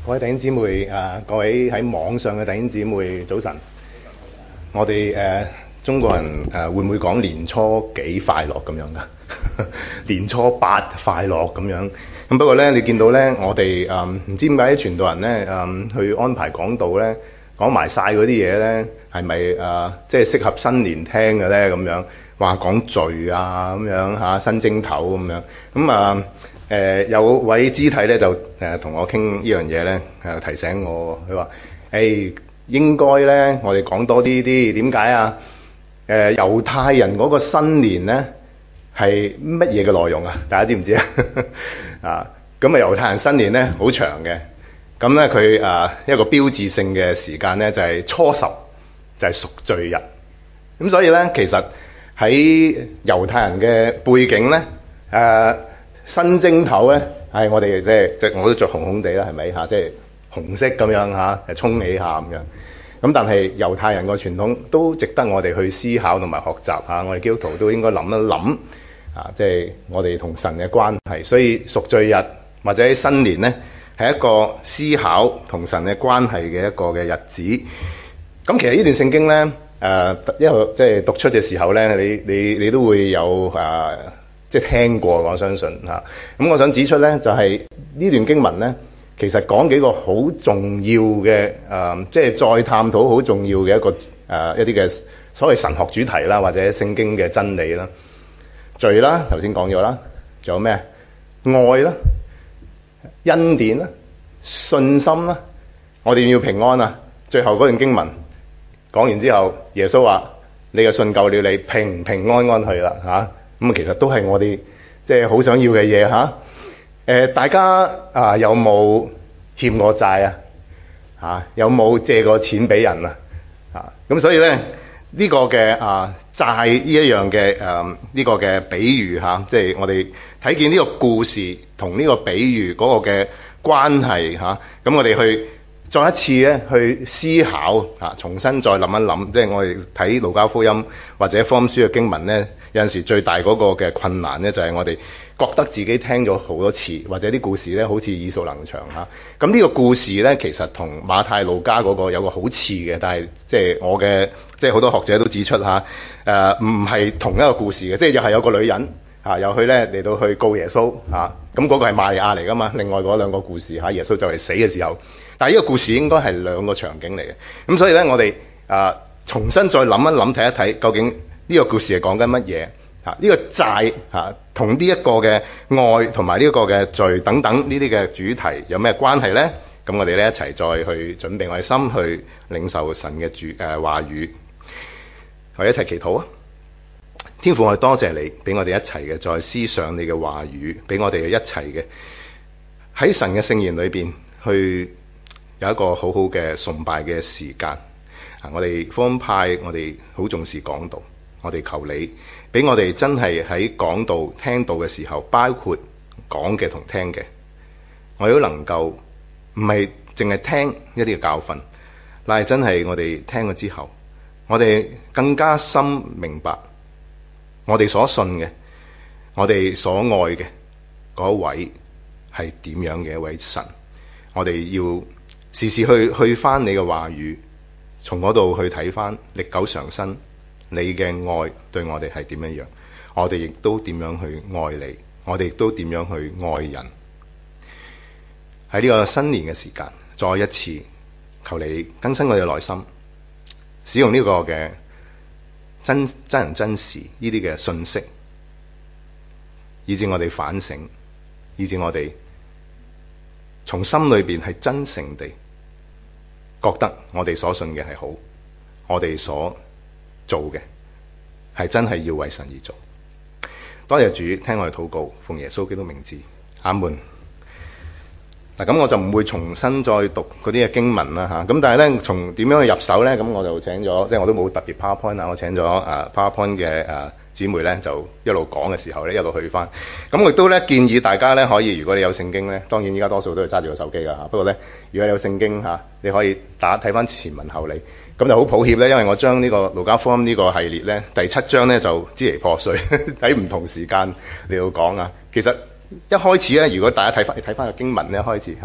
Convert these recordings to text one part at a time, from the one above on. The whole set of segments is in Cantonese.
各位弟兄姊妹各位喺網上嘅弟兄姊妹，早晨。我哋中國人會唔會講年初幾快樂咁樣噶？年初八快樂咁樣。咁不過呢，你見到呢，我哋唔知點解啲傳道人呢去安排講道呢，講埋晒嗰啲嘢呢，係咪即係適合新年聽嘅呢？咁樣話講罪啊咁樣嚇，新正頭咁樣咁有位肢體咧就同我傾呢樣嘢咧，提醒我，佢話：應該咧，我哋講多啲點解啊？猶太人嗰個新年咧係乜嘢嘅內容啊？大家知唔知啊？咁猶太人新年咧好長嘅，咁咧佢一個標誌性嘅時間咧就係初十，就係贖罪日。咁所以咧，其實喺猶太人嘅背景咧，新正頭咧，係我哋即係我都着紅紅地啦，係咪嚇？即係紅色咁樣嚇，衝起下咁樣。咁但係猶太人個傳統都值得我哋去思考同埋學習嚇。我哋基督徒都應該諗一諗即係我哋同神嘅關係。所以贖罪日或者新年咧，係一個思考同神嘅關係嘅一個嘅日子。咁其實呢段聖經咧，一路即係讀出嘅時候咧，你都會有即係聽過，我相信嚇。咁我想指出呢，就係呢段經文呢，其實講幾個好重要嘅即係再探討好重要嘅一啲嘅所謂神學主題啦，或者聖經嘅真理啦。罪啦，頭先講咗啦，仲有咩？愛啦、恩典啦、信心啦，我哋要平安啊！最後嗰段經文講完之後，耶穌話：你嘅信救了你，平平安安去啦嚇。咁其實都係我哋即係好想要嘅嘢嚇。大家有冇欠過債啊？有冇借過錢俾人啊？咁所以咧呢個嘅債呢一樣嘅呢個嘅比喻嚇，即係我哋睇見呢個故事同呢個比喻嗰個嘅關係嚇。咁我哋去再一次咧去思考重新再諗一諗，即係我哋睇路加福音或者福音書嘅經文咧。有陣時最大嗰個嘅困難呢，就係我哋覺得自己聽咗好多次，或者啲故事呢好似耳熟能詳嚇。咁呢個故事呢，其實同馬太路加嗰個有個好似嘅，但係即係好多學者都指出嚇，唔係同一個故事嘅，即係又係有個女人又去呢嚟到去告耶穌嚇。咁嗰個係瑪利亞嚟噶嘛？另外嗰兩個故事耶穌就嚟死嘅時候，但係呢個故事應該係兩個場景嚟嘅。咁所以呢，我哋重新再諗一諗睇一睇究竟。呢個故事係講緊乜嘢？呢個債同呢一個嘅愛同埋呢一個嘅罪等等呢啲嘅主題有咩關係呢？咁我哋咧一齊再去準備我哋心去領受神嘅話語，我哋一齊祈禱啊！天父，我哋多謝你俾我哋一齊嘅再思想你嘅話語，俾我哋一齊嘅喺神嘅聖言裏邊去有一個好好嘅崇拜嘅時間。我哋福音派，我哋好重視講道。我哋求你俾我哋真係喺講道聽道嘅時候，包括講嘅同聽嘅，我哋都能夠唔係淨係聽一啲嘅教訓，但係真係我哋聽咗之後，我哋更加深明白我哋所信嘅，我哋所愛嘅嗰位係點樣嘅一位神。我哋要時時去翻你嘅話語，從嗰度去睇翻歷久常新。你嘅愛對我哋係點樣樣，我哋亦都點樣去愛你，我哋亦都點樣去愛人。喺呢個新年嘅時間，再一次求你更新我哋嘅內心，使用呢個嘅真人真事呢啲嘅信息，以致我哋反省，以致我哋從心裏邊係真誠地覺得我哋所信嘅係好，我哋所做嘅係真係要為神而做。多謝主聽我哋禱告，奉耶穌基督名字，阿門。嗱，咁我就唔會重新再讀嗰啲嘅經文啦嚇。咁但係咧，從點樣去入手咧？咁我就請咗，即係我都冇特別 PowerPoint 啊，我請咗PowerPoint 嘅姊妹咧，就一路講嘅時候咧，一路去翻。咁我亦都咧建議大家咧，可以如果你有聖經咧，當然依家多數都係揸住個手機噶嚇。不過咧，如果你有聖經嚇，你可以睇翻前文後理。咁就好抱歉咧，因為我將呢個路加福音呢個系列咧，第7章咧就支離破碎，喺唔同時間嚟到講啊。其實一開始咧，如果大家睇翻個經文咧，開始嚇，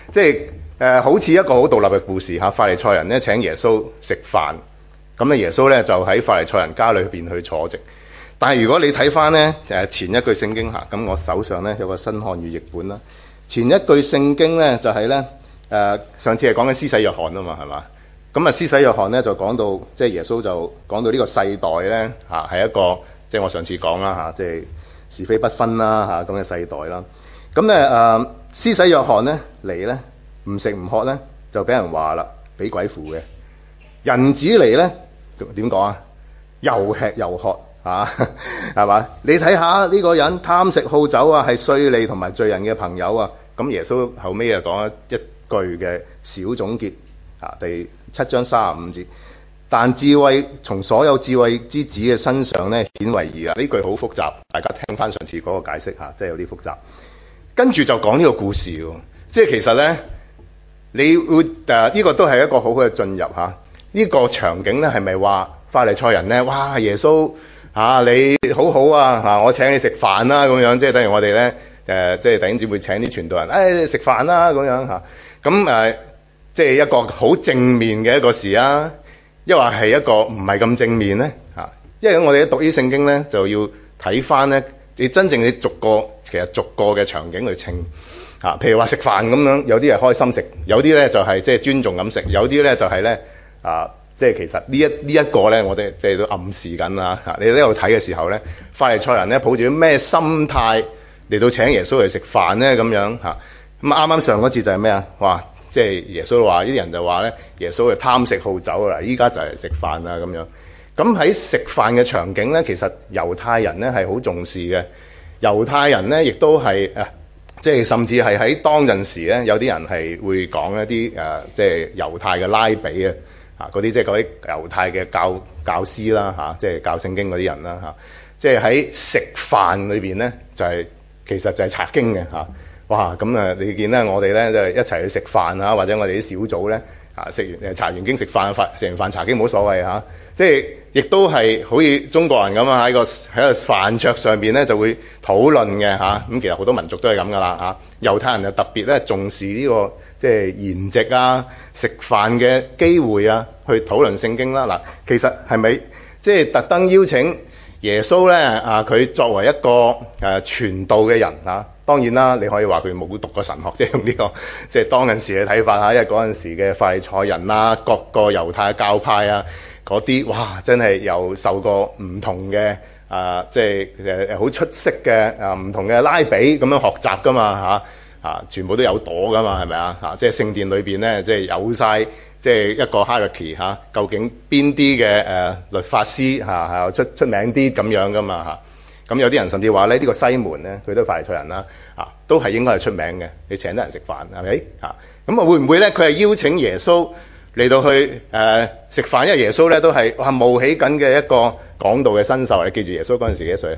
即係好似一個好獨立嘅故事嚇。法利賽人咧請耶穌食飯，咁咧耶穌咧就喺法利賽人家裏邊去坐席。但係如果你睇翻咧前一句聖經嚇，咁我手上咧有個新漢語譯本啦。前一句聖經咧就係咧上次係講緊施洗約翰啊嘛，係嘛？咁啊施洗約翰咧就講到即係耶穌就講到呢個世代咧嚇係一個即係我上次講啦嚇，即係是非不分啦嚇咁嘅世代啦。咁咧施洗約翰咧嚟咧唔食唔喝咧就俾人話啦，俾鬼附嘅。人子嚟咧點講啊？又吃又喝嚇，係嘛？你睇下呢個人貪食好酒啊，係稅吏同埋罪人嘅朋友啊。咁耶穌後尾又講一句嘅小總結嚇，第7章35節。但智慧從所有智慧之子嘅身上咧顯為義啊！呢句好複雜，大家聽翻上次嗰個解釋嚇，即係有啲複雜。跟住就講呢個故事喎，即係其實咧，你會呢個都係一個好好嘅進入嚇。呢個場景咧係咪話法利賽人咧？哇！耶穌你好好啊我請你食飯啦咁樣，即係等於我哋咧即係弟兄姊妹請啲傳道人食飯啦咁樣嚇。咁即係一個好正面嘅一個事啊！抑或係一個唔係咁正面咧嚇，因為我哋讀呢聖經咧就要睇翻咧，你真正你逐個嘅場景去稱嚇。譬如話食飯咁樣，有啲係開心食，有啲咧就係即係尊重咁食，有啲咧就係咧即係其實呢一個咧，我哋即係都暗示緊啦嚇。你喺度睇嘅時候咧，法利賽人咧抱住咩心態嚟到請耶穌嚟食飯咧咁樣嚇。咁啱啱上嗰節就係咩啊？哇！即係耶穌話，啲人就話咧，耶穌係貪食好酒啦，依家就係食飯啦咁樣。咁喺食飯嘅場景咧，其實猶太人咧係好重視嘅。猶太人咧亦都係即係甚至係喺當陣時咧，有啲人係會講一啲即係猶太嘅拉比啊，嗰啲即係嗰啲猶太嘅教師啦嚇，即係教聖經嗰啲人啦嚇。即係喺食飯裏邊咧，就係其實就係查經嘅嚇。哇！咁你見咧，我哋咧就一齊去食飯啊，或者我哋啲小組咧食完查完經食完飯查經冇所謂嚇。即係亦都係好似中國人咁喺個飯桌上邊咧就會討論嘅嚇。咁其實好多民族都係咁噶啦嚇。猶太人就特別咧重視呢個即係筵席啊、食飯嘅機會啊，去討論聖經啦。嗱，其實係咪即係特登邀請耶穌咧佢作為一個傳道嘅人嚇？當然啦，你可以話佢冇讀過神學，即係用呢個即係當陣時嘅睇法嚇，因為嗰陣時嘅法利賽人啦，各個猶太教派啊，嗰啲哇真係又受過唔同嘅即係好出色嘅唔同嘅拉比咁樣學習噶嘛全部都有朵噶嘛，係咪啊？即係聖殿裏邊咧，即係有晒即係一個 hierarchy 究竟邊啲嘅律法師出名啲咁樣噶嘛咁有啲人甚至話咧，呢個西門咧，佢都係法利賽人啦，都係應該係出名嘅。你請得人食飯係咪咁啊？會唔會咧？佢係邀請耶穌嚟到去食飯，因為耶穌咧都係冒起緊嘅一個講道嘅新秀。你記住耶穌嗰陣時幾多歲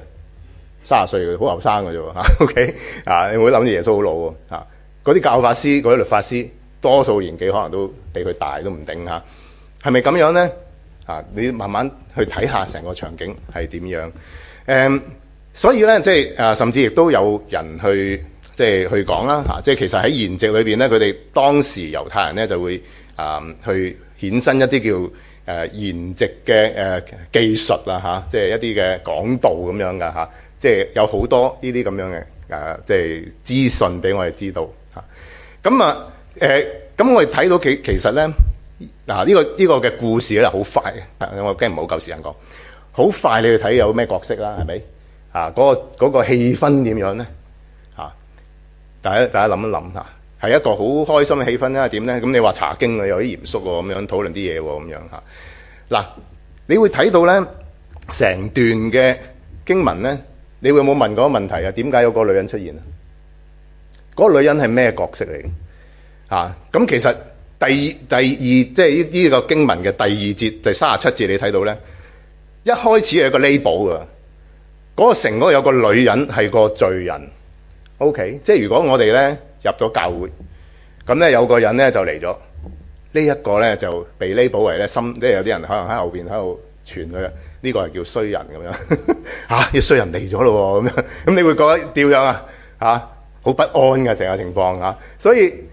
？30歲嘅，好後生嘅啫喎。OK 你唔好諗住耶穌好老喎嗰啲教法師、嗰啲律法師，多數年紀可能都比佢大都唔定係咪咁樣咧？你慢慢去睇下成個場景係點樣。所以咧，即係甚至亦都有人去即係去講啦即係其實喺筵席裏邊咧，佢哋當時猶太人咧就會去衍生一啲叫筵席嘅技術啦即係一啲嘅講道咁樣噶即係有好多呢啲咁樣嘅即係資訊俾我哋知道咁咁我哋睇到其實咧呢個嘅故事咧好快我驚唔好夠時間講。好快你去睇有咩角色啦，係咪嗰個氣氛點樣咧大家諗一諗係一個好開心嘅氣氛啦。點咧？咁你話查經有啲嚴肅喎，咁樣討論啲嘢喎，咁樣嗱，你會睇到咧成段嘅經文咧，你會有冇問過個問題點解有個女人出現嗰個女人係咩角色嚟咁其實第二即係呢個經文嘅第2節第37節你睇到咧。一開始係個 label 㗎，嗰個城嗰度有個女人係個罪人。OK， 即係如果我哋咧入咗教會，咁咧有個人咧就嚟咗，呢一個咧就被 label 為咧即係有啲人可能喺後邊喺度傳佢呢個係叫衰人咁樣啲衰人嚟咗咯咁樣，咁你會覺得點樣好不安嘅成個情況所以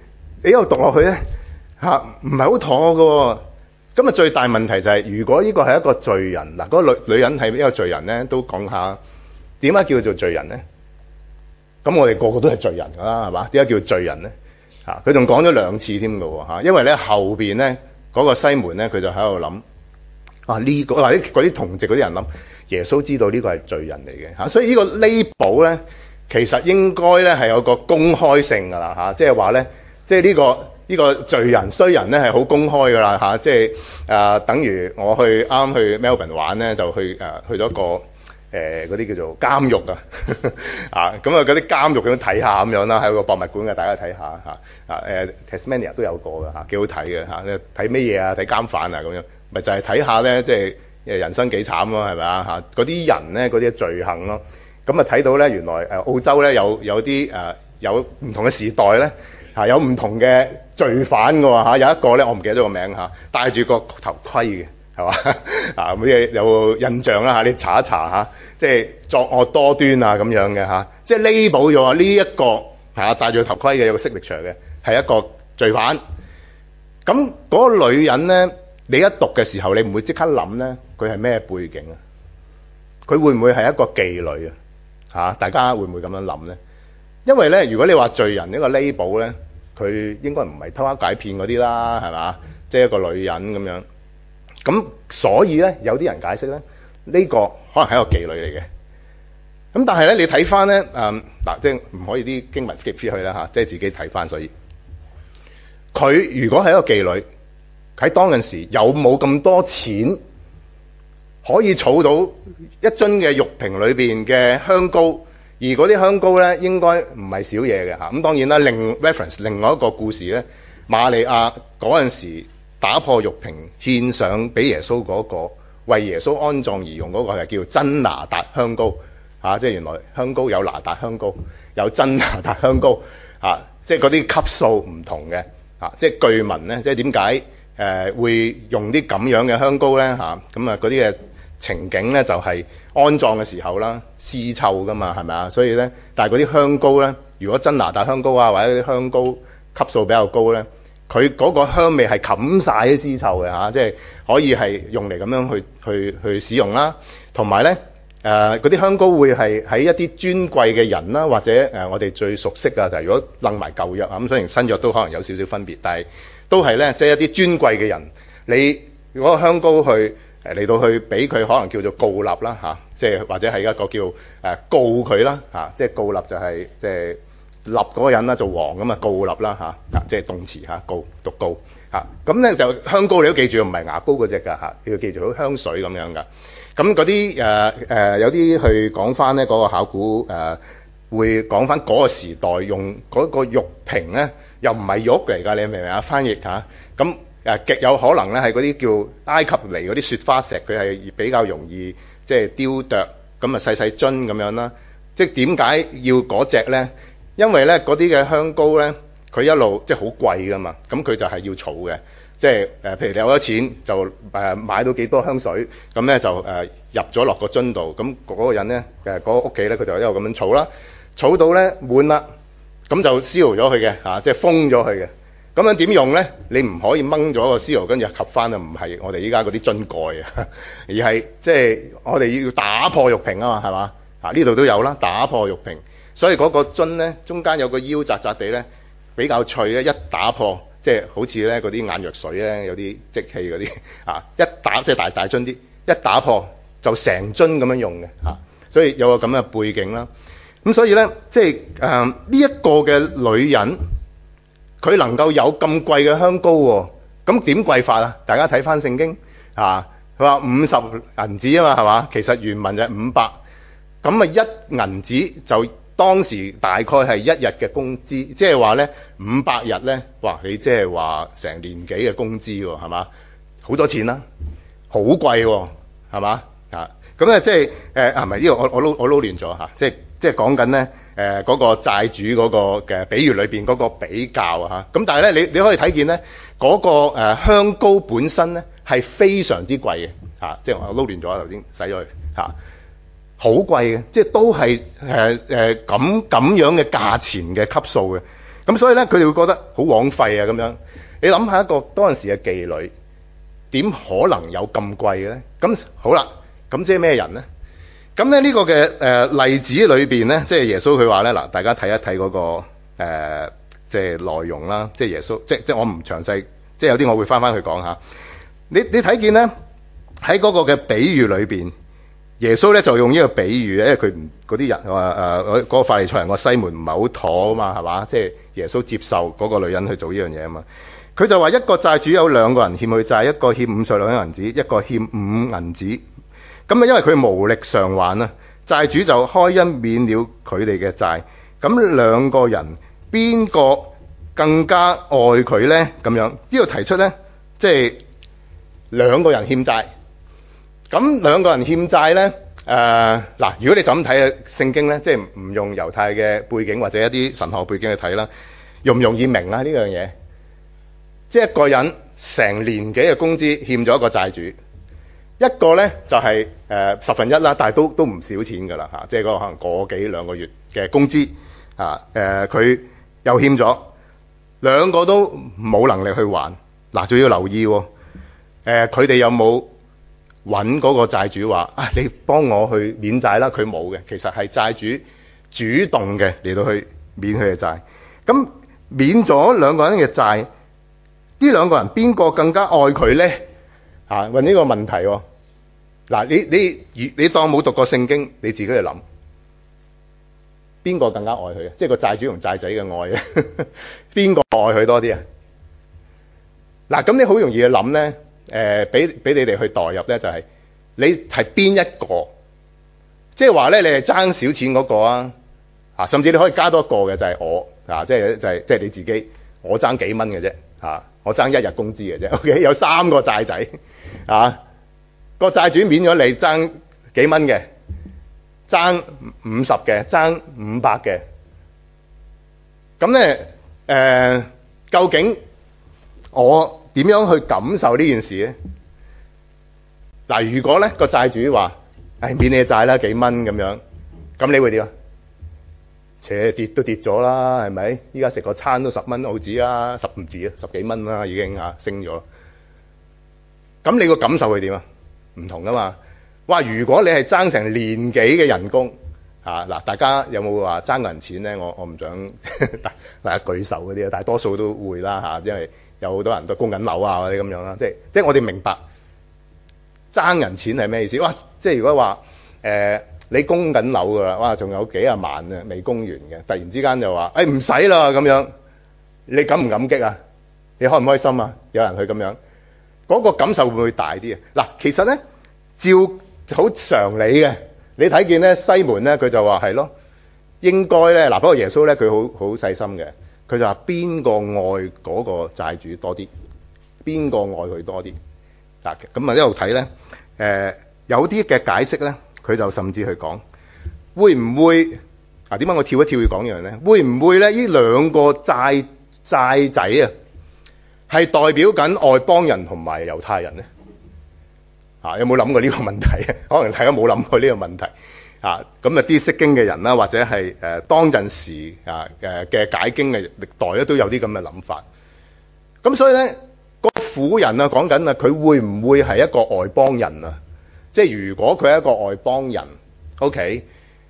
你一路讀落去咧唔係好妥㗎喎。咁啊最大問題就係、如果呢個係一個罪人嗱，嗰個女人係一個罪人咧，都講下點解叫做罪人咧？咁我哋個個都係罪人㗎啦，係嘛？點解叫罪人咧？佢仲講咗2次添㗎喎，因為咧後邊咧嗰個西門咧，佢就喺度諗呢個嗱嗰啲同席嗰啲人諗，耶穌知道呢個係罪人嚟嘅所以呢個label咧其實應該咧係有個公開性㗎啦即係話咧，即係呢個罪人衰人咧係好公開㗎啦即係等於我啱去 Melbourne 玩咧，就去咗個嗰啲叫做監獄咁嗰啲監獄咁睇下咁樣啦，喺個博物館嘅，大家睇下Tasmania 都有個㗎幾好睇嘅睇咩嘢啊？睇監犯啊咁樣，咪就係睇下咧，即係人生幾慘咯，係咪啊嗰啲人咧，嗰啲罪行咯，咁啊睇到咧，原來澳洲咧有啲有唔同嘅時代咧有唔同嘅罪犯㗎喎有一個咧我唔記得咗個名戴住個頭盔嘅。係嘛乜嘢有印象啦你查一查即係作惡多端咁樣嘅即係 label 咗呢一個戴住頭盔嘅有個 signature嘅係一個罪犯。咁嗰個女人咧，你一讀嘅時候，你唔會即刻諗咧佢係咩背景啊？佢會唔會係一個妓女大家會唔會咁樣諗咧？因為咧，如果你話罪人呢個 label 咧，佢應該唔係偷呃拐騙嗰啲啦，係嘛？即係一個女人咁樣。咁所以咧，有啲人解釋咧，呢個可能係一個妓女嚟嘅。咁但係咧，你睇翻咧，即係唔可以啲經文 skip 出去啦即係自己睇翻。所以佢如果係一個妓女，喺當陣時有冇咁多錢可以儲到一樽嘅玉瓶裏邊嘅香膏？而嗰啲香膏咧，應該唔係少嘢嘅咁當然啦，reference 另外一個故事咧，瑪利亞嗰陣時打破玉瓶獻上俾耶穌嗰個，為耶穌安葬而用嗰個係叫真拿達香膏即係原來香膏有拿達香膏，有真拿達香膏即係嗰啲級數唔同嘅即係據聞咧，即係點解會用啲咁樣嘅香膏咧咁嗰啲嘅情景咧就係安葬嘅時候啦，屍臭噶嘛係咪所以咧，但係嗰啲香膏咧，如果真拿達香膏或者啲香膏級數比較高咧，佢嗰個香味係冚晒啲屍臭嘅即係可以係用嚟咁樣去使用啦。同埋咧嗰啲香膏會係喺一啲尊貴嘅人啦，或者我哋最熟悉嘅就係如果楞埋舊約咁，雖然新約都可能有少少分別，但係都係咧即係一啲尊貴嘅人，你如果香膏去嚟到去俾佢可能叫做告立啦即係或者係一個叫告佢啦即係告立就係即係立嗰個人啦，做王咁告立啦即係動詞告讀告咁咧就香膏你都記住唔係牙膏嗰隻㗎要記住好香水咁樣㗎。咁嗰啲有啲去講翻咧嗰個考古會講翻嗰個時代用嗰個玉瓶咧，又唔係玉嚟㗎，你明唔明啊？翻譯咁極有可能咧係嗰啲叫埃及嚟嗰啲雪花石，佢係比較容易即係雕琢咁細細樽咁樣啦。即係點解要嗰隻咧？因為咧嗰啲嘅香膏咧，佢一路即係好貴㗎嘛，咁佢就係要儲嘅。即係譬如你有咗錢就買到幾多香水，咁咧就入咗落個樽度，咁嗰個人咧嗰個屋企咧佢就一路咁樣儲啦，儲到咧滿啦，咁就 seal 咗佢嘅即係封咗佢嘅。咁樣點用咧？你唔可以掹咗個 seal 跟住合翻啊！唔係我哋依家嗰啲樽蓋啊，而係即係我哋要打破玉瓶啊嘛，係嘛？呢度都有啦，打破玉瓶，所以嗰個樽咧中間有個腰窄窄地咧比較脆咧，一打破。即係好似咧嗰啲眼藥水咧，有啲積氣嗰啲一打即係大樽啲，一打破就成樽咁樣用嘅所以有個咁嘅背景啦。咁所以咧，即係呢一個嘅女人，佢能夠有咁貴嘅香膏喎，咁點貴法啊？大家睇翻聖經佢話50銀子啊嘛，係嘛？其實原文就係500，咁一銀子就。當時大概係1日嘅工資，即係話咧500日咧，哇！你即係話成年幾嘅工資喎，係嘛？好多錢啦，好貴喎，係嘛？咁咧即係唔係呢個我撈亂咗即係講緊咧嗰個債主嗰個嘅比喻裏邊嗰個比較咁但係咧你可以睇見咧嗰個香膏本身咧係非常之貴嘅即係我撈亂咗頭先洗咗佢好貴嘅，即係都係咁樣嘅價錢嘅級數嘅。 咁所以咧佢哋會覺得好枉費啊咁樣。你諗下一個當陣時嘅妓女，點可能有咁貴嘅咧？咁好啦，咁即係咩人咧？咁咧呢個嘅例子裏邊咧，即係耶穌佢話咧嗱，大家睇一睇嗰個即係內容啦，即係耶穌，即係我唔詳細，即係有啲我會翻去講下。你睇見咧喺嗰個嘅比喻裏邊，耶穌咧就用呢個比喻，因為佢唔嗰啲人話嗰個法利賽人個西門唔係好妥啊嘛，係嘛？即係耶穌接受嗰個女人去做呢樣嘢啊嘛。佢就話一個債主有兩個人欠佢債，一個欠50兩銀子，一個欠5銀子。咁啊，因為佢無力償還啊，債主就開恩免了佢哋嘅債。咁兩個人邊個更加愛佢呢？咁樣呢度提出呢，即係兩個人欠債。咁兩個人欠債呢？嗱，如果你就咁睇聖經呢，即係唔用猶太嘅背景或者一啲神學背景去睇啦，容唔容易明啊呢樣嘢？即係一個人成年幾嘅工資欠咗一個債主，一個呢就係1/10啦，但係都唔少錢㗎啦嚇，即係嗰個可能個幾兩個月嘅工資啊，佢又欠咗，兩個都冇能力去還。嗱，仲要留意喎，佢哋有冇揾嗰個債主話啊，你幫我去免債啦？佢冇嘅，其實係債主主動嘅嚟到去免佢嘅債。咁免咗兩個人嘅債。呢兩個人邊個更加愛佢呢？問呢個問題喎。嗱，你當冇讀過聖經，你自己去諗，邊個更加愛佢啊？即係個債主同債仔嘅愛啊，邊個愛佢多啲啊？嗱，咁你好容易去諗呢，俾你哋去代入呢，就係你係邊一個？即係話呢，你係爭少錢嗰個啊？甚至你可以加多一個嘅，就係我即係你自己，我爭幾蚊嘅啫我爭1日工資嘅啫 ，OK， 有3個債仔個債主免咗你爭幾蚊嘅，爭50嘅，爭500嘅。咁咧究竟我點樣去感受呢件事咧？嗱，如果咧個債主話免你債啦，幾蚊咁樣，咁你會點啊？跌都跌咗啦，係咪？依家食個餐都10蚊澳紙啦，10唔止啊，10幾蚊啦，已經升咗。咁你個感受會點啊？唔同噶嘛。哇！如果你係爭成年幾嘅人工嗱，大家有冇話爭銀錢咧？我唔想大家舉手嗰啲啊，大多數都會啦因為有好多人都供緊樓啊嗰啲咁樣啦。即係我哋明白爭銀錢係咩意思？哇！即係如果話你供緊樓噶啦，哇，仲有幾廿萬啊，未供完嘅，突然之間就話，唔使啦咁樣，你感唔感激啊？你開唔開心啊？有人去咁樣，嗰個感受會唔會大啲啊？嗱，其實咧，照好常理嘅，你睇見咧西門咧，佢就話係咯，應該咧，嗱，不過耶穌咧，佢好細心嘅，佢就話邊個愛嗰個債主多啲，邊個愛佢多啲？嗱，咁啊一路睇咧，有啲嘅解釋咧。佢就甚至去講，會唔會點解我跳一跳要講呢樣咧？會唔會咧？呢兩個債仔啊，係代表緊外邦人同埋猶太人咧？有冇諗過呢個問題啊？可能大家冇諗過呢個問題咁啊，啲識經嘅人啦，或者係當陣時嘅解經嘅歷代咧，都有啲咁嘅諗法。咁所以咧，個婦人啊，講緊啊，佢會唔會係一個外邦人啊？即係如果佢係一個外邦人 ，OK，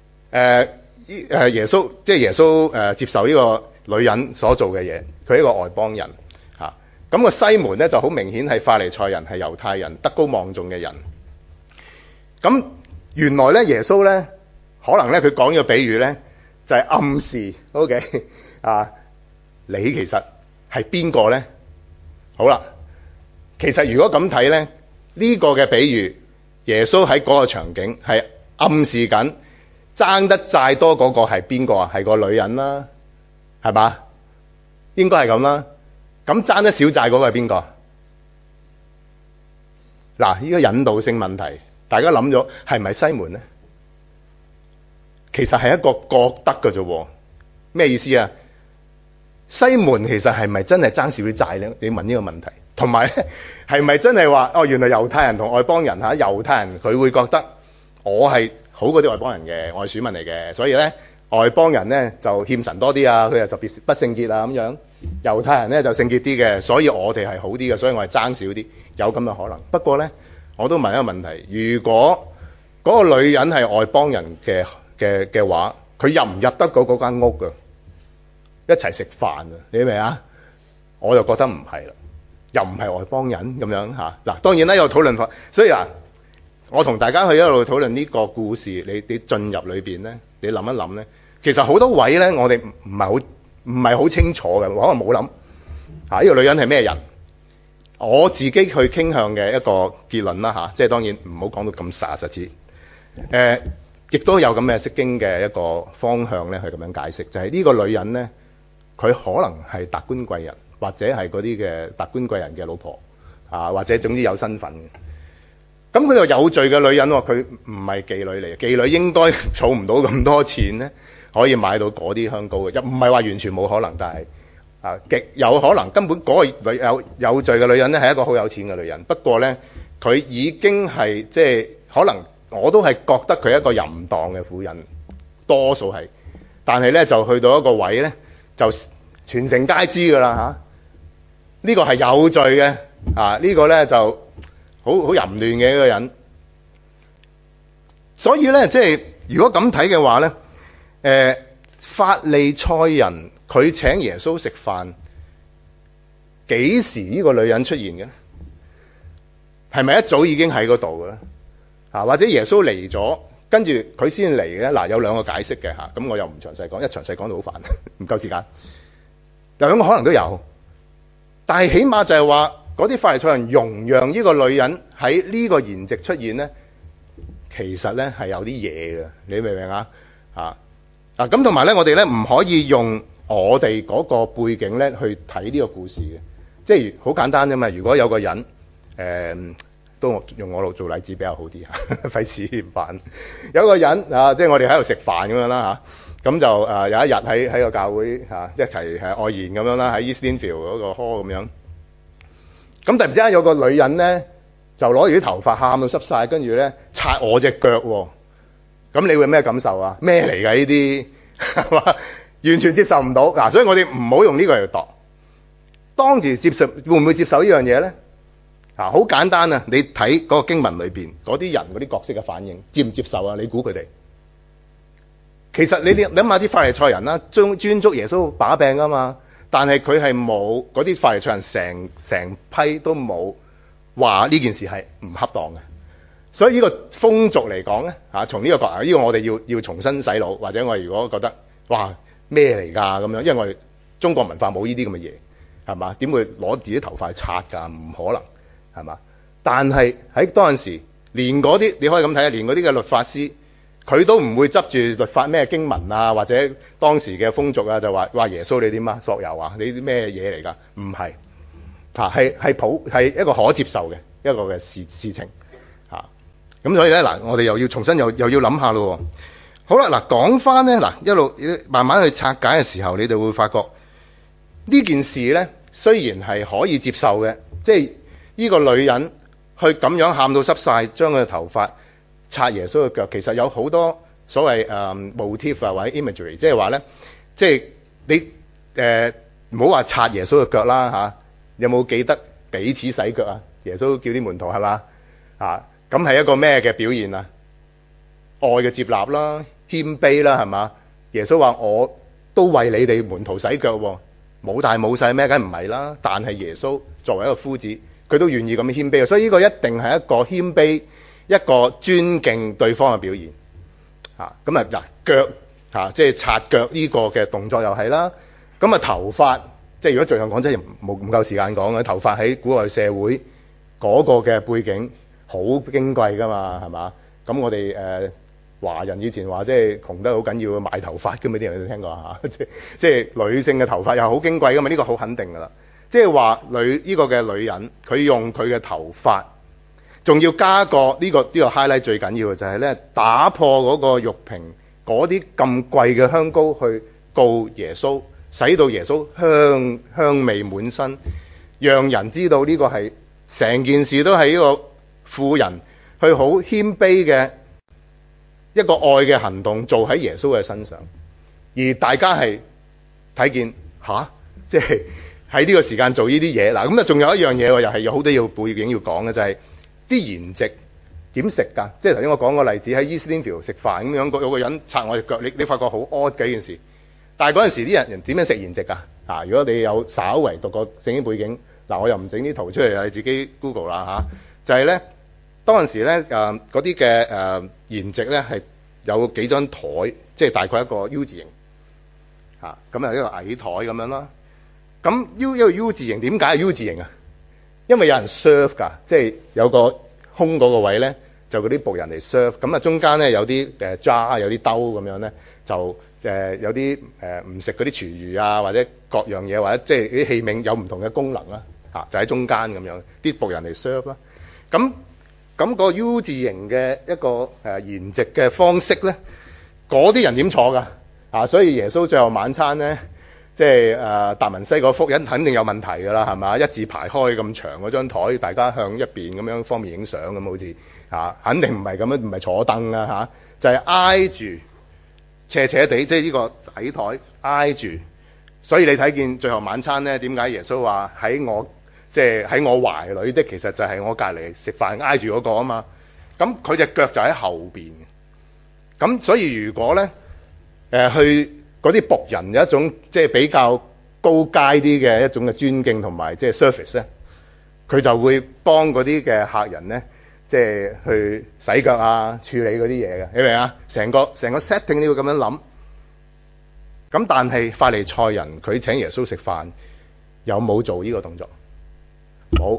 耶穌即係耶穌接受呢個女人所做嘅嘢，佢係一個外邦人咁個西門咧就好明顯係法利賽人，係猶太人，德高望重嘅人。咁原來咧耶穌咧可能咧佢講呢個比喻咧就係暗示 ，OK 你其實係邊個咧？好啦，其實如果咁睇咧，呢個嘅比喻。耶穌喺嗰個場景係暗示緊爭得債多嗰個係邊個啊？係個女人啦，係嘛？應該係咁啦。咁爭得少債嗰個係邊個？嗱，呢個引導性問題，大家諗咗係咪西門咧？其實係一個覺得嘅啫。咩意思啊？西門其實係咪真係爭少啲債咧？你問呢個問題。同埋咧，係咪真係話原來猶太人同外邦人猶太人佢會覺得我係好過啲外邦人嘅，我係選民嚟嘅，所以咧外邦人咧就欠神多啲啊，佢又特別不聖潔啊咁樣。猶太人咧就聖潔啲嘅，所以我哋係好啲嘅，所以我係爭少啲，有咁嘅可能。不過咧，我都問一個問題：如果嗰個女人係外邦人嘅話，佢入唔入得嗰間屋㗎？一齊食飯啊？你明啊？我就覺得唔係啦，又唔係外邦人咁樣嚇。嗱，當然啦，有討論法，所以啊，我同大家去一路討論呢個故事，你進入裏邊咧，你諗一諗咧，其實好多位咧，我哋唔係好清楚嘅，我可能冇諗呢個女人係咩人。我自己去傾向嘅一個結論啦嚇，即係當然唔好講到咁實質。亦都有咁嘅釋經嘅一個方向咧，去咁樣解釋，就係呢個女人咧，佢可能係達官貴人，或者係嗰啲嘅達官貴人嘅老婆啊，或者總之有身份嘅。咁佢就有罪嘅女人喎，佢唔係妓女嚟嘅，妓女應該儲唔到咁多錢咧，可以買到嗰啲香膏嘅，又唔係話完全冇可能，但係極有可能根本嗰個有罪嘅女人咧係一個好有錢嘅女人，不過咧佢已經係即係可能。我都係覺得佢係一個淫蕩嘅婦人，多數係，但係咧就去到一個位咧，就全城皆知㗎啦嚇。呢個係有罪嘅呢個咧就好淫亂嘅一個人。所以咧，即係如果咁睇嘅話咧，法利賽人佢請耶穌食飯，幾時呢個女人出現嘅？係咪一早已經喺嗰度嘅咧？或者耶穌嚟咗，跟住佢先嚟嘅。嗱，有兩個解釋嘅嚇，咁我又唔詳細講，一詳細講到好煩，唔夠時間。兩個可能都有，但係起碼就係話嗰啲法利賽人容讓呢個女人喺呢個筵席出現咧，其實咧係有啲嘢嘅，你明唔明啊？咁同埋咧，我哋咧唔可以用我哋嗰個背景咧去睇呢個故事嘅，即係好簡單啫嘛。如果有個人都用我做例子比較好啲嚇，費事煩。有個人即係我哋喺度食飯咁樣啦嚇，咁就有一日喺個教會一齊外研咁樣啦，喺 Eastfield 嗰個 hall 咁樣。咁突然之間有個女人咧，就攞住啲頭髮喊到濕晒，跟住咧擦我隻腳喎。咁你會咩感受啊？咩嚟㗎呢啲係嘛？完全接受唔到嗱，所以我哋唔好用呢個嚟度。當時接受會唔會接受呢樣嘢咧？好簡單啊！你睇嗰個經文裏邊嗰啲人嗰啲角色嘅反應，接唔接受啊？你估佢哋？其實你諗下啲法利賽人啦，專捉耶穌把柄啊嘛，但係佢係冇嗰啲法利賽人成批都冇話呢件事係唔恰當嘅。所以呢個風俗嚟講咧，從呢個角度，呢個我哋要重新洗腦，或者我哋如果覺得哇咩嚟㗎咁樣，因為我哋中國文化冇呢啲咁嘅嘢係嘛？點會攞自己頭髮去擦㗎？唔可能。係嘛？但係喺當陣時，連嗰啲你可以咁睇下，連嗰啲嘅律法師，佢都唔會執住律法咩經文啊，或者當時嘅風俗啊，就話耶穌你點啊？索油啊？你啲咩嘢嚟㗎？唔係係一個可接受嘅一個嘅事情嚇。咁所以咧嗱，我哋又要重新又要諗下咯。好啦，嗱講翻咧嗱，一路慢慢去拆解嘅時候，你哋會發覺呢件事咧，雖然係可以接受嘅，即係。呢個女人去咁樣喊到濕晒，將佢嘅頭髮擦耶穌嘅腳，其實有好多所謂motif 啊或者 imagery， 即係話咧，即係你唔好話擦耶穌嘅腳啦嚇，有冇記得彼此洗腳啊？耶穌叫啲門徒係嘛咁係一個咩嘅表現啊？愛嘅接納啦，謙卑啦係嘛？耶穌話我都為你哋門徒洗腳喎，冇大冇細咩？梗唔係啦，但係耶穌作為一個夫子。佢都願意咁謙卑，所以呢個一定係一個謙卑、一個尊敬對方嘅表現。咁啊腳即係擦腳呢個嘅動作又係啦。咁啊頭髮，即係如果盡量講真係唔夠時間講嘅，頭髮喺古代社會嗰個嘅背景好矜貴噶嘛，係嘛？咁我哋華人以前話即係窮得好緊要買頭髮㗎嘛，啲人有冇聽過即係女性嘅頭髮又好矜貴㗎嘛，呢個好肯定㗎啦。即係話呢個嘅女人，佢用佢嘅頭髮，仲要加個呢個 highlight 最緊要嘅就係咧，打破嗰個玉瓶嗰啲咁貴嘅香膏去告耶穌，使到耶穌香味滿身，讓人知道呢個係成件事都係呢個婦人去好謙卑嘅一個愛嘅行動做喺耶穌嘅身上。 而大家係睇見即係喺呢個時間做呢啲嘢嗱。咁啊，仲有一樣嘢喎，又係有好多要背景要講嘅，就係啲筵席點食㗎？即係頭先我講個例子喺 East Lindfield 食飯咁樣，有個人擦我隻腳，你發覺好 odd 嘅一件事。但係嗰陣時啲人點樣食筵席㗎？如果你有稍為讀過聖經背景，我又唔整啲圖出嚟，你自己 Google 啦就係咧，當陣時咧嗰啲嘅筵席咧係有幾張台，即係大概一個 U 字形咁啊，一個矮台咁樣啦。咁一個 U 字形，點解係 U 字形啊？因為有人 serve 㗎，即係有個空嗰個位咧，就嗰啲僕人嚟 serve。咁啊，中間咧有啲jar，有啲兜咁樣咧，就有啲唔食嗰啲廚餘啊，或者各樣嘢，或者即係啲器皿有唔同嘅功能啦就喺中間咁樣，啲僕人嚟 serve 啦。咁個 U 字形嘅一個筵席嘅方式咧，嗰啲人點坐㗎？所以耶穌最後晚餐咧，即係達文西嗰幅人肯定有問題㗎啦，係嘛？一字排開咁長嗰張台，大家向一邊咁樣方便影相咁，好似肯定唔係咁樣，唔係坐凳啊就係挨住斜斜地，即係呢個矮台挨住。所以你睇見最後晚餐咧，點解耶穌話喺我懷裏的，其實就係我隔離食飯挨住嗰個啊嘛。咁佢隻腳就喺後邊。咁所以如果咧去嗰啲僕人有一種即係比較高階啲嘅一種嘅尊敬同埋即係 service 咧，佢就會幫嗰啲嘅客人咧，即係去洗腳啊、處理嗰啲嘢嘅，你明唔明啊？成個 setting 你要咁樣諗。咁但係法利賽人佢請耶穌食飯，有冇做呢個動作？冇。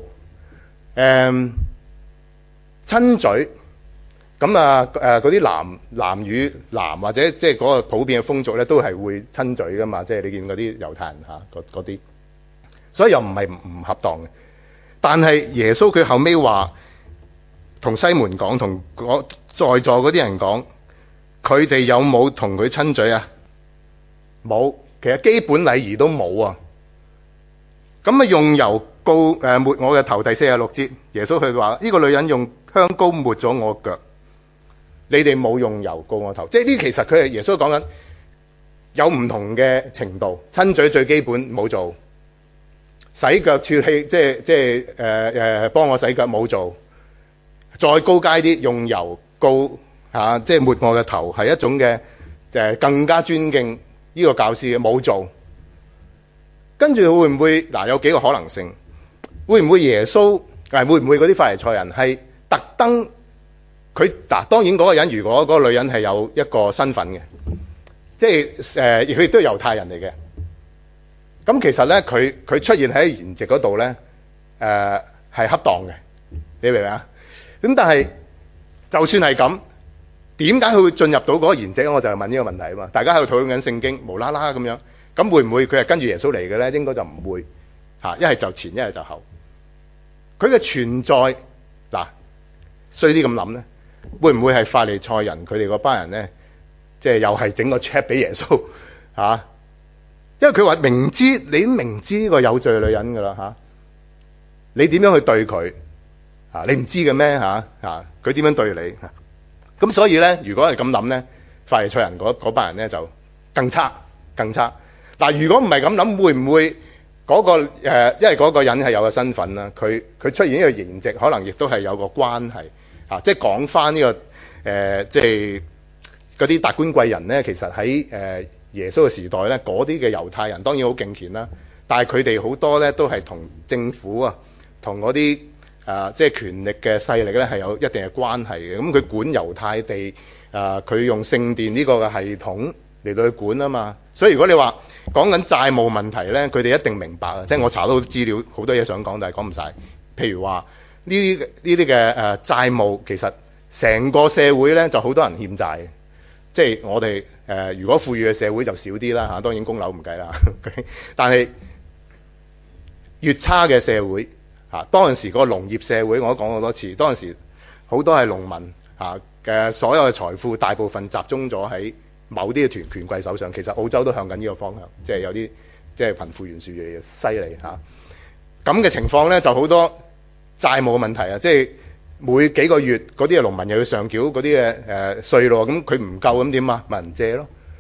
親嘴。咁嗰啲男與男或者即係嗰個普遍嘅風俗咧，都係會親嘴噶嘛。即係你見嗰啲猶太人嗰啲，所以又唔係唔恰當嘅。但係耶穌佢後尾話同西門講，同在座嗰啲人講，佢哋有冇同佢親嘴啊？冇，其實基本禮儀都冇啊。咁啊，用油膏抹我嘅頭。第46節，耶穌佢話呢個女人用香膏抹咗我腳。你哋冇用油膏我頭，即係呢？其實佢係耶穌講緊有唔同嘅程度。親嘴最基本冇做，洗腳處理即係幫我洗腳冇做，再高階啲用油膏即係抹我嘅頭，係一種嘅更加尊敬呢個教師嘅冇做。跟住會唔會有幾個可能性？會唔會耶穌會唔會嗰啲法利賽人係特登？佢當然嗰個人，如果嗰個女人係有一個身份嘅，即係佢亦都係猶太人嚟嘅。咁其實咧，佢出現喺筵席嗰度咧，係恰當嘅，你明唔明啊？咁但係就算係咁，點解佢會進入到嗰個筵席？我就係問呢個問題啊嘛。大家喺度討論緊聖經，無啦啦咁樣，咁會唔會佢係跟住耶穌嚟嘅咧？應該就唔會一係就前，一係就後。佢嘅存在衰啲咁諗咧。會唔會係法利賽人佢哋嗰班人咧，即係又係整個 check 俾耶穌因為佢話明知你明知呢個有罪女人噶啦你點樣去對佢你唔知嘅咩佢點樣對你咁所以咧，如果係咁諗咧，法利賽人嗰班人咧就更差。但如果唔係咁諗，會唔會嗰個因為嗰個人係有個身份啦，佢出現呢個筵席，可能亦都係有個關係。即係講翻呢個即係嗰啲達官貴人咧，其實喺耶穌嘅時代咧，嗰啲嘅猶太人當然好敬虔啦，但係佢哋好多咧都係同政府同嗰啲即係權力嘅勢力咧係有一定嘅關係嘅。咁佢管猶太地佢用聖殿呢個嘅系統嚟到去管啊嘛。所以如果你話講緊債務問題咧，佢哋一定明白啊。即係我查到資料，好多嘢想講，但係講唔晒。譬如話呢啲嘅債務，其實成個社會咧就好多人欠債嘅。即係我哋如果富裕嘅社會就少啲啦當然供樓唔計啦。但係越差嘅社會當陣時個農業社會我都講過好多次，當陣時好多係農民嘅所有嘅財富大部分集中咗喺某啲嘅權貴手上。其實澳洲都向緊呢個方向，即係有啲即係貧富懸殊嘅犀利咁嘅情況咧，就好多債務嘅問題即係每幾個月嗰啲嘅農民又要上繳嗰啲嘅稅咯，咁佢唔夠咁點啊？問人借咯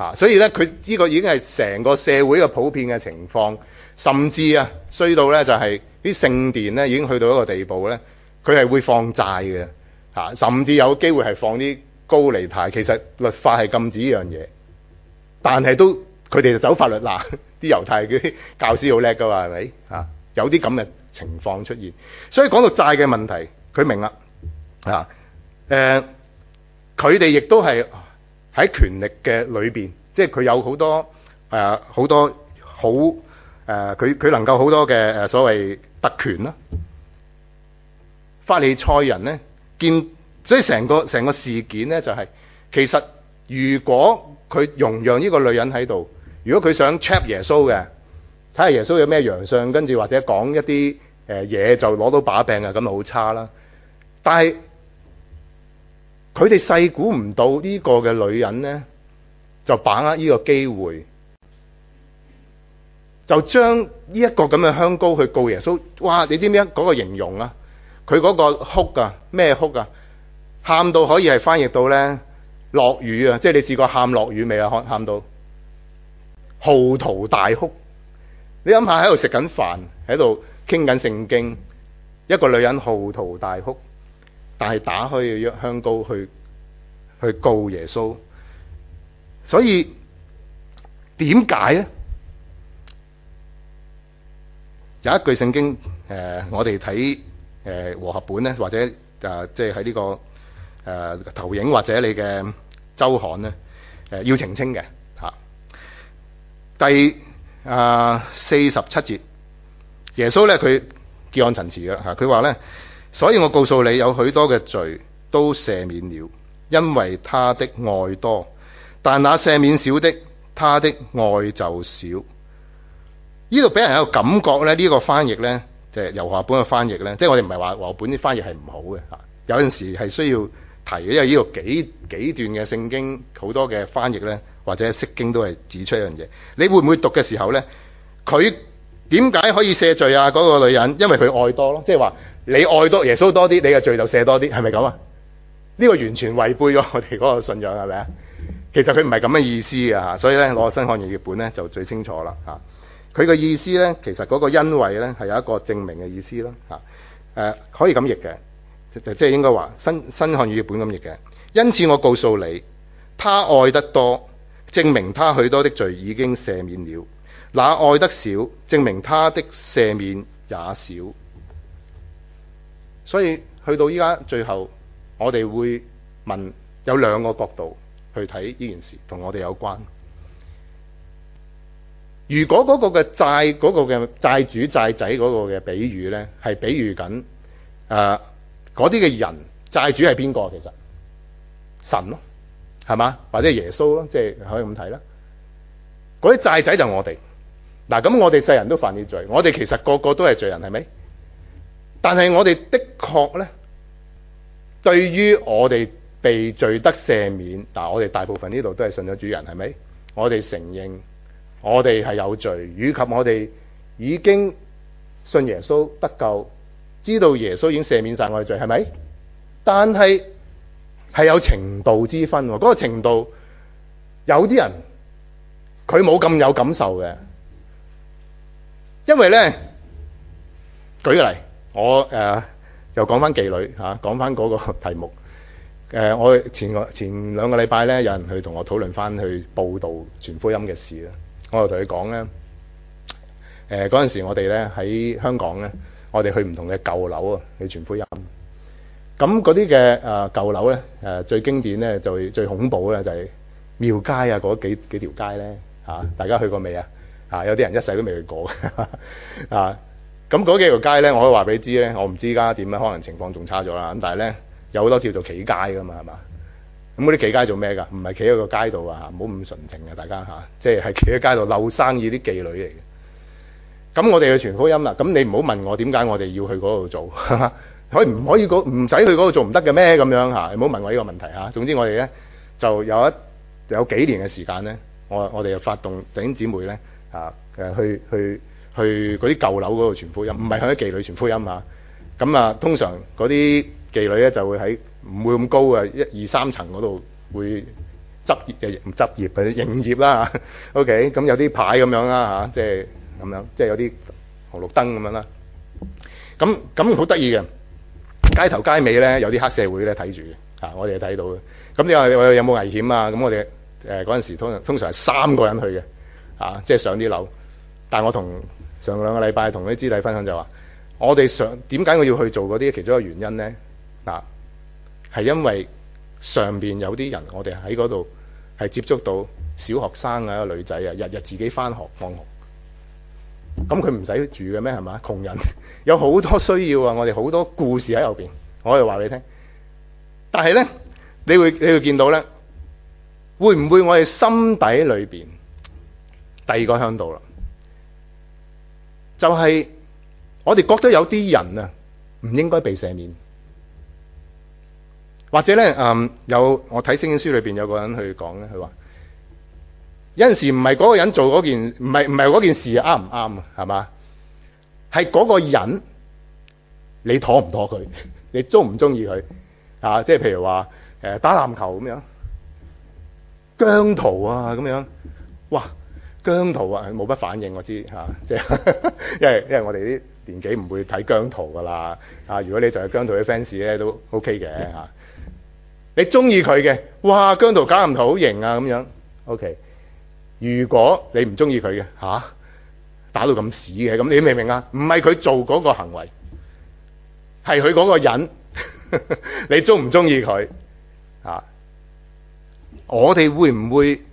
所以咧佢呢個已經係成個社會嘅普遍嘅情況，甚至啊衰到咧就係啲聖殿咧已經去到一個地步咧，佢係會放債嘅甚至有機會係放啲高利貸。其實律法係禁止呢樣嘢，但係都佢哋就走法律罅。啲猶太啲教師好叻噶嘛，係咪有啲咁嘅情況出現，所以講到債嘅問題，佢明啦佢哋亦都係喺權力嘅裏邊，即係佢有好多好多好佢能夠好多嘅所謂特權啦。法利賽人咧所以成個事件咧就係、其實如果佢容讓呢個女人喺度，如果佢想 trap 耶穌嘅，睇下耶穌有咩洋相，跟住或者講一啲嘢就攞到把柄啊，咁就好差啦。但係佢哋細估唔到呢個嘅女人呢，就把握呢個機會，就將呢一個咁嘅香膏去告耶穌。哇！你知唔知嗰個形容啊？佢嗰個哭啊，咩哭啊？喊到可以係翻譯到呢落雨啊！即係你試過喊落雨未啊？喊到嚎啕大哭。你諗下喺度食緊飯，喺度傾緊聖經，一個女人嚎啕大哭，但係打開嘅香膏去告耶穌。所以點解咧？有一句聖經我哋睇和合本咧，或者即係喺呢個投影或者你嘅周刊咧要澄清嘅第47節，耶穌咧佢結案陳詞嘅佢話咧，所以我告訴你，有許多嘅罪都赦免了，因為他的愛多；但那赦免少的，他的愛就少。呢度俾人有個感覺咧，呢個翻譯咧，即係由和合本嘅翻譯咧，即係我哋唔係話和合本啲翻譯係唔好嘅有陣時係需要提嘅，因為呢度幾段嘅聖經好多嘅翻譯咧，或者釋經都係指出一樣嘢。你會唔會讀嘅時候咧，佢點解可以赦罪啊？嗰個女人因為佢愛多咯，即係話你愛多耶穌多啲，你嘅罪就赦多啲，係咪咁啊？呢個完全違背咗我哋嗰個信仰，係咪啊？其實佢唔係咁嘅意思啊，所以咧攞新漢語譯本咧就最清楚啦佢嘅意思咧，其實嗰個因為咧係有一個證明嘅意思啦可以咁譯嘅，即係應該話新漢語譯本咁譯嘅。因此我告訴你，他愛得多，證明他許多的罪已經赦免了；那愛得少，證明他的赦免也少。所以去到依家最後，我哋會問有兩個角度去睇呢件事，同我哋有關。如果嗰個嘅債，嗰個嘅債主債仔嗰個嘅比喻呢，係比喻緊嗰啲嘅人，債主係邊個？其實神咯，係嘛？或者耶穌咯，即係可以咁睇啦。嗰啲債仔就我哋嗱，咁我哋世人都犯咗罪，我哋其實個個都係罪人，係咪？但係我哋的確呢，對於我哋被罪得赦免，我哋大部分呢度都係信咗主人，係咪？我哋承認我哋係有罪，以及我哋已經信耶穌得救，知道耶穌已經赦免晒我哋罪，係咪？但係有程度之分，嗰個程度有啲人佢冇咁有感受嘅，因為呢，舉個例，我又講翻妓女講翻嗰個題目。我前兩個禮拜呢，有人去同我討論翻去報導傳福音嘅事啦。我就同佢講呢，嗰陣時我哋呢喺香港呢，我哋去唔同嘅舊樓去傳福音。咁嗰啲嘅舊樓呢，最經典呢，最恐怖呢，就係廟街嗰幾條街呢。大家去過未啊？有啲人一世都未去過咁嗰幾條街呢，我可以話俾你知呢，我唔知而家點樣，可能情況仲差咗啦。咁但係呢，有好多叫做企街噶嘛，係嘛？咁嗰啲企街做咩㗎？唔係企喺個街度唔好咁純情嘅，大家即係企喺街度漏生意啲妓女嚟嘅。咁我哋去傳福音啦。咁你唔好問我點解我哋要去嗰度做，可以唔可以唔使去嗰度做唔得嘅咩？咁樣你唔好問我呢個問題總之我哋呢，就有幾年嘅時間呢，我哋就發動弟兄姊妹呢，去嗰啲舊樓嗰度傳福音，唔係向啲妓女傳福音咁通常嗰啲妓女咧就會喺唔會咁高1、2、3層嗰度會執業嘅營業啦。OK， 咁有啲牌咁樣啦嚇，即係咁樣，即係有啲紅綠燈咁樣啦。咁好得意嘅，街頭街尾咧有啲黑社會咧睇住嘅嚇，我哋睇到嘅。咁你話我有冇危險啊？咁我哋嗰陣時通常係3個人去嘅嚇，即係上啲樓。但係我同上2個禮拜同啲師弟分享就話，我哋點解我要去做嗰啲？其中一個原因咧嗱，係因為上邊有啲人，我哋喺嗰度係接觸到小學生啊、女仔啊，日日自己返學放學。咁佢唔使住嘅咩？係嘛？窮人有好多需要啊！我哋好多故事喺後邊，我可以話你聽。但係咧，你會見到咧，會唔會我哋心底裏邊第二個向度啦？就係我哋覺得有啲人啊，唔應該被赦免，或者咧有我睇聖經書裏邊有個人去講咧，佢話有陣時唔係嗰個人做嗰件，唔係嗰件事啱唔啱啊？係嘛？係嗰個人你妥唔妥佢？你中唔中意佢啊？即係譬如話打籃球咁樣，姜濤啊咁樣，哇！姜濤啊冇乜反應我知嚇，即係因為我哋啲年紀唔會睇姜濤噶啦啊！如果你仲係姜濤嘅 fans 咧都 OK 嘅嚇，你中意佢嘅，哇！姜濤打籃球好型啊咁樣 OK。如果你唔中意佢嘅打到咁屎嘅，咁你明唔明啊？唔係佢做嗰個行為，係佢嗰個人，你中唔中意佢啊？我哋會唔會？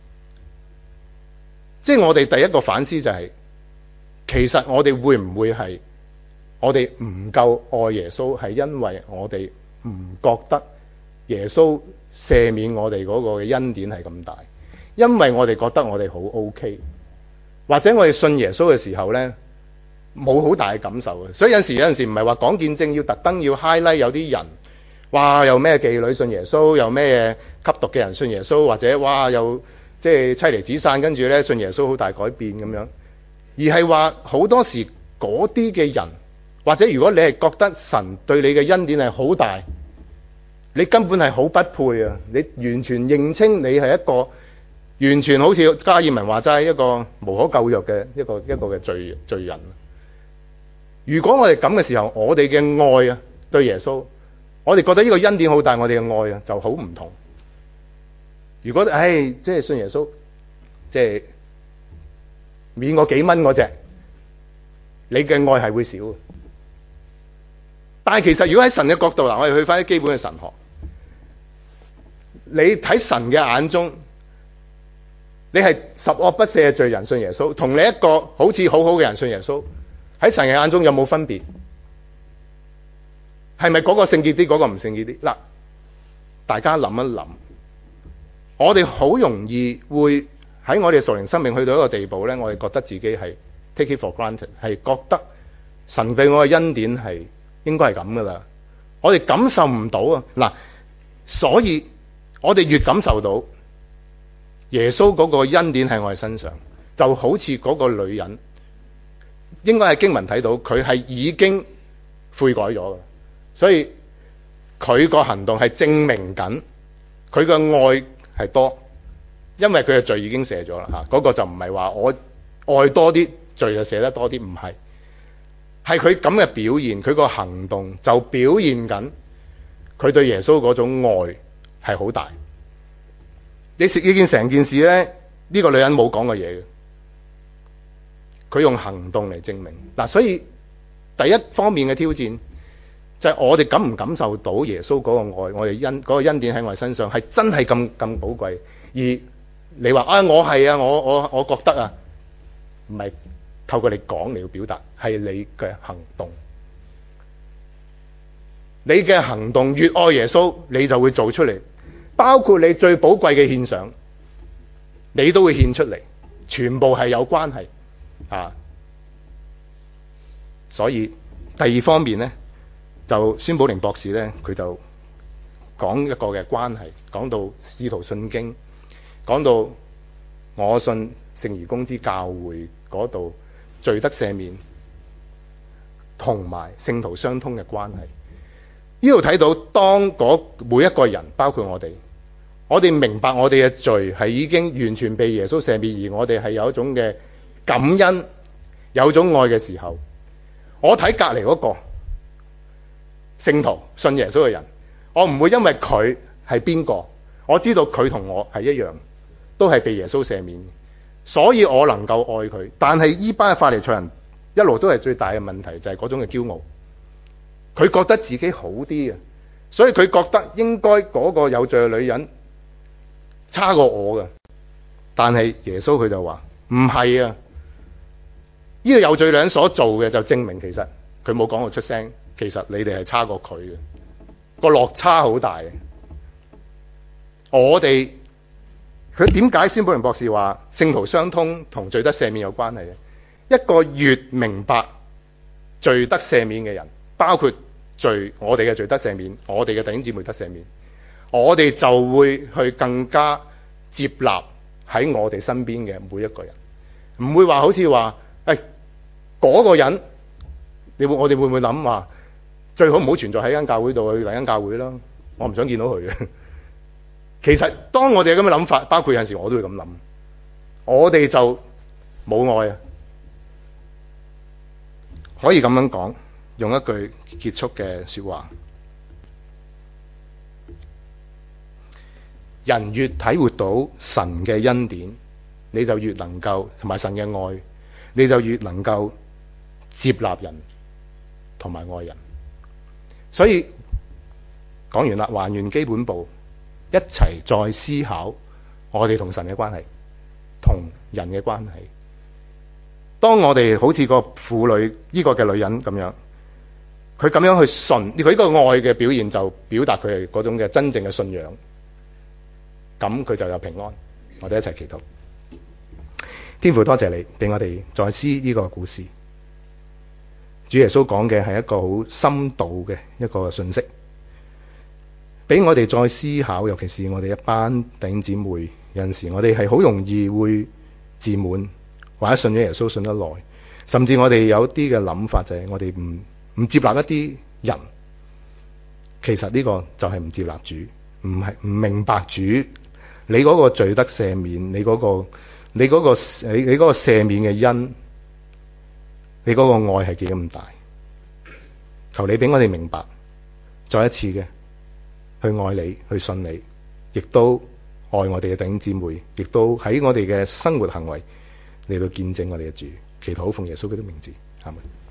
即係我哋第一個反思就係，其實我哋會唔會係我哋唔夠愛耶穌，係因為我哋唔覺得耶穌赦免我哋嗰個嘅恩典係咁大？因為我哋覺得我哋好 OK， 或者我哋信耶穌嘅時候呢，冇好大嘅感受嘅，所以有陣時唔係話講見證要特登要 highlight 有啲人，哇又咩妓女信耶穌，又咩吸毒嘅人信耶穌，或者哇又即係妻離子散，跟住呢信耶穌好大改變咁樣，而係話好多時嗰啲嘅人，或者如果你係覺得神對你嘅恩典係好大，你根本係好不配啊！你完全認清你係一個。完全好似加爾文話齋一個無可救藥嘅一個嘅罪人。如果我哋咁嘅時候，我哋嘅愛啊對耶穌，我哋覺得呢個恩典好大，我哋嘅愛啊就好唔同。如果即係信耶穌，即係免我幾蚊嗰隻，你嘅愛係會少嘅。但係其實如果喺神嘅角度嗱，我哋去翻啲基本嘅神學，你睇神嘅眼中。你係十惡不赦嘅罪人信耶穌，同你一個好似好好嘅人信耶穌，喺神嘅眼中有冇分別？係咪嗰個聖潔啲，嗰個唔聖潔啲？嗱，大家諗一諗，我哋好容易會喺我哋屬靈生命去到一個地步呢，我哋覺得自己係 take it for granted， 係覺得神對我嘅恩典係應該係咁噶啦，我哋感受唔到啊！嗱，所以我哋越感受到。耶穌嗰個恩典喺我哋身上，就好似嗰個女人，應該係經文睇到佢係已經悔改咗嘅，所以佢個行動係證明緊佢嘅愛係多，因為佢嘅罪已經赦咗啦嚇。嗰個就唔係話我愛多啲，罪就赦得多啲，唔係，係佢咁嘅表現，佢個行動就表現緊佢對耶穌嗰種愛係好大。你見成件事咧，呢個女人冇講過嘢嘅，佢用行動嚟證明嗱。所以第一方面嘅挑戰就係我哋感唔感受到耶穌嗰個愛，我哋嗰個恩典喺我哋身上係真係咁寶貴。而你話我係啊，我覺得啊，唔係透過你講嚟要表達，係你嘅行動。你嘅行動越愛耶穌，你就會做出嚟。包括你最寶貴嘅獻上，你都會獻出嚟，全部係有關係啊！所以第二方面呢，就孫寶玲博士呢，佢就講一個嘅關係，講到使徒信經，講到我信聖而公之教會嗰度罪得赦免，同埋聖徒相通嘅關係。呢度睇到當每一個人，包括我哋， 我哋明白我哋嘅罪係已經完全被耶穌赦免，而我哋係有一種嘅感恩，有種愛嘅時候，我睇隔離嗰個聖徒信耶穌嘅人，我唔會因為佢係邊個，我知道佢同我係一樣，都係被耶穌赦免，所以我能夠愛佢。但係呢班法利賽人一路都係最大嘅問題，就係嗰種嘅驕傲，佢覺得自己好啲啊，所以佢覺得應該嗰個有罪嘅女人差過我嘅。但係耶穌佢就話唔係啊，呢個有罪女人所做嘅就證明其實佢冇講到出聲，其實你哋係差過佢嘅，個落差好大嘅。我哋佢點解宣寶仁博士話聖徒相通同罪得赦免有關係嘅？一個越明白罪得赦免嘅人，包括我哋嘅罪得赦免，我哋嘅弟兄姊妹得赦免，我哋就會去更加接納喺我哋身邊嘅每一個人，唔會話好似話嗰個人，我哋會唔會諗話最好唔好存在喺間教會度，去另一間教會啦，我唔想見到佢嘅。其實當我哋有咁嘅諗法，包括有陣時我都會咁諗，我哋就冇愛啊。可以咁樣講，用一句結束嘅說話，人越體會到神嘅恩典，你就越能夠同埋神嘅愛，你就越能夠接納人同埋愛人。所以講完啦，還原基本步，一齊再思考我哋同神嘅關係，同人嘅關係。當我哋好似個婦女呢個嘅女人咁樣，佢咁樣去信，佢呢個愛嘅表現就表達佢係嗰種嘅真正嘅信仰，咁佢就有平安。我哋一齊祈禱。天父，多謝你俾我哋再思呢個故事。主耶穌講嘅係一個好深度嘅一個信息，俾我哋再思考。尤其是我哋一班弟兄姊妹，有陣時我哋係好容易會自滿，或者信咗耶穌信得耐，甚至我哋有啲嘅諗法就係我哋唔接納一啲人。其實呢個就係唔接納主，唔明白主你嗰個罪得赦免，你嗰個赦免嘅恩，你嗰個愛係幾咁大。求你俾我哋明白，再一次嘅去愛你，去信你，亦都愛我哋嘅弟兄姊妹，亦都喺我哋嘅生活行為嚟到見證我哋嘅主。祈禱奉耶穌基督名字，阿門。